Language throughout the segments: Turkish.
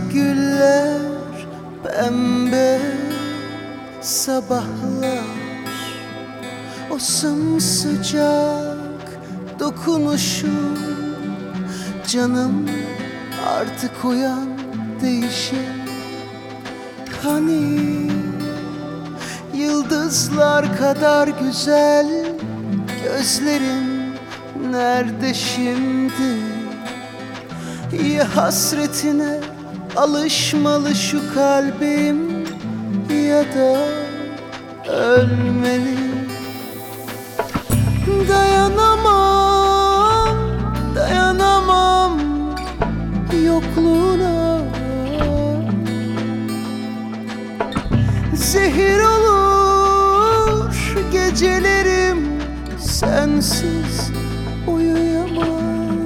güller, pembe sabahlar, o sımsıcak dokunuşun. Canım artık uyan, değişik. Hani yıldızlar kadar güzel gözlerin nerede şimdi? Ya hasretine alışmalı şu kalbim, ya da ölmeli. Dayanamam, dayanamam yokluğuna. Zehir olur gecelerim, sensiz uyuyamam.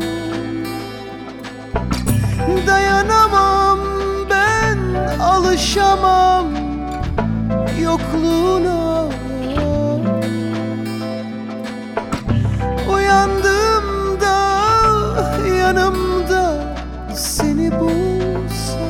Dayanamam ben, alışamam yokluğuna. Uyandığımda yanımda seni bulsam.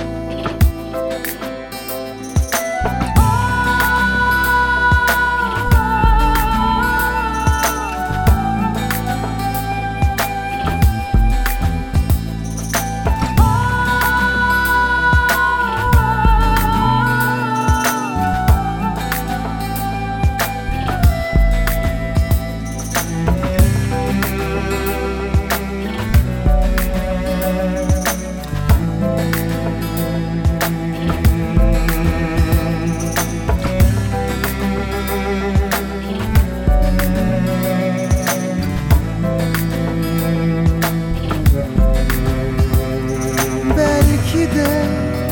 Belki de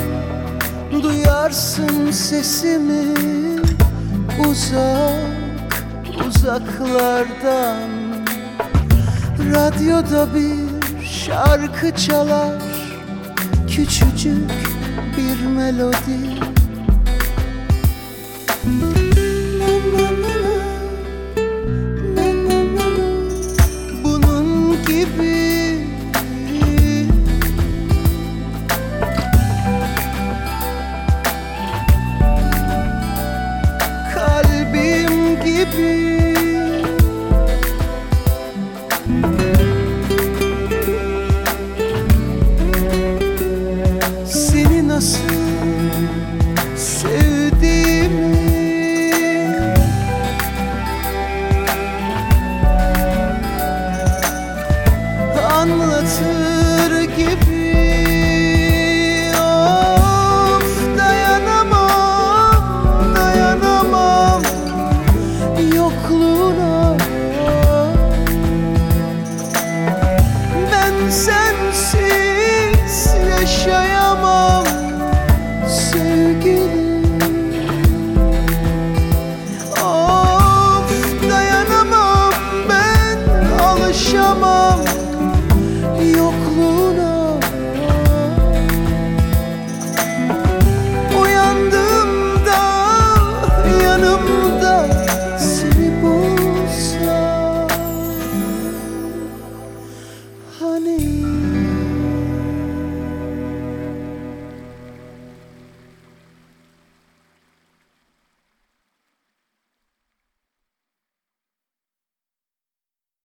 duyarsın sesimi uzak uzaklardan. Radyoda bir şarkı çalar, küçücük bir melodi. Bunun gibi kalbim gibi. Seni nasıl